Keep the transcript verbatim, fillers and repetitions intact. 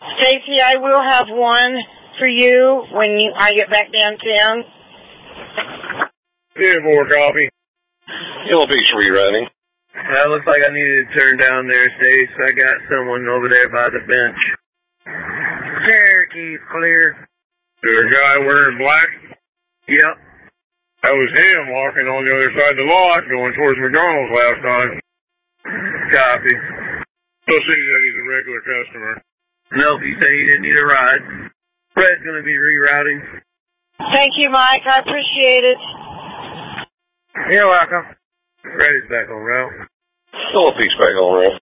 Stacy, I will have one for you when you, I get back downtown. Yeah, more coffee. Yellow Beach rewriting. That looks like I needed to turn down there, Stace. I got someone over there by the bench. Cherokee's clear. There a guy wearing black? Yep. That was him walking on the other side of the lot going towards McDonald's last time. Copy. So see that he's a regular customer. Nope, he said he didn't need a ride. Fred's going to be rerouting. Thank you, Mike. I appreciate it. You're welcome. Fred is back on route. Yellow Beach back on route.